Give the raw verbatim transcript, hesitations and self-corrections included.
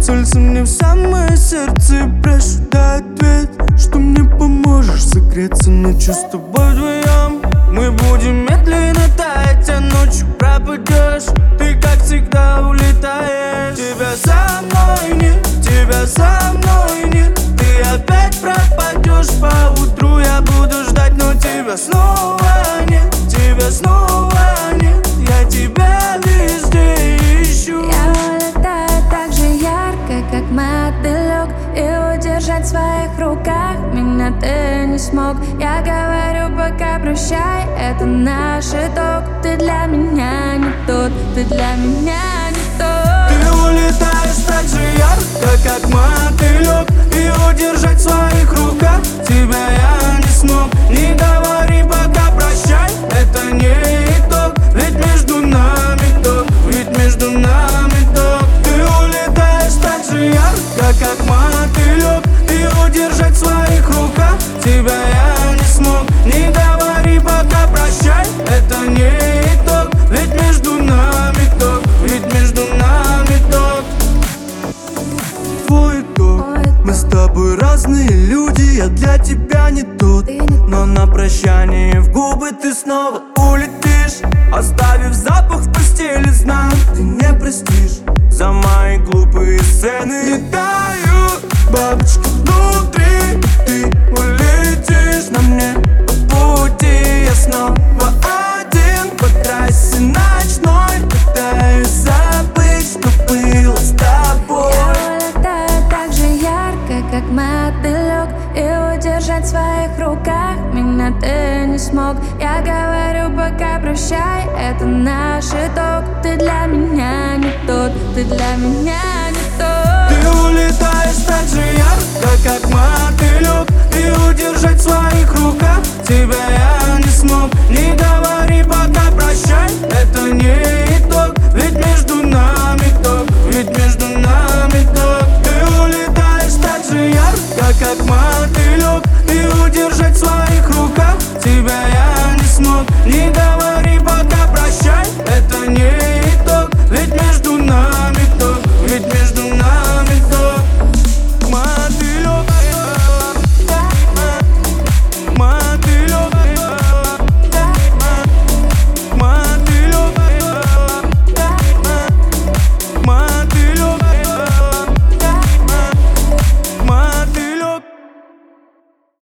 Целься мне в самое сердце и прошу, дай ответ, что мне поможешь согреться ночью с тобой вдвоем. Мы будем медленно таять, а ночью пропадешь. Ты, как всегда, улетаешь. Тебя со мной нет, тебя со мной нет. Ты опять пропадешь, поутру я буду ждать, но тебя снова нет, тебя снова нет. Я тебя везде ищу. Я улетаю так же ярко, как мотылек, и удержать в своих руках меня ты не смог. Я говорю пока прощай, это наш итог. Ты для меня не тот, ты для меня не тот. Ты улетаешь так же ярко, как мотылек, и удержать в своих руках тебя я не смог. Не говори пока прощай, это не итог, ведь между нами ток, ведь между нами ток. Ты улетаешь так же ярко, как мотылек, и удержать в своих руках тебя я не смог. Не говори пока прощай, это не итог, ведь между нами ток, ведь между нами ток. Твой итог. Мы с тобой разные люди, я для тебя не тот. Но на прощание в губы ты снова улетишь, оставив запах в постели, знаю, ты не простишь за мои глупые сцены. Летают бабочки внутри, ты улетишь на мне по пути. Я снова один по трассе ночной, пытаюсь забыть, что было с тобой. Я улетаю так же ярко, как мотылек, и удержать в своих руках меня ты не смог. Я говорю пока прощай, это наш итог. Ты для меня не тот, ты для меня не тот. Ты улетаешь так же ярко, как мотылек, и удержать свой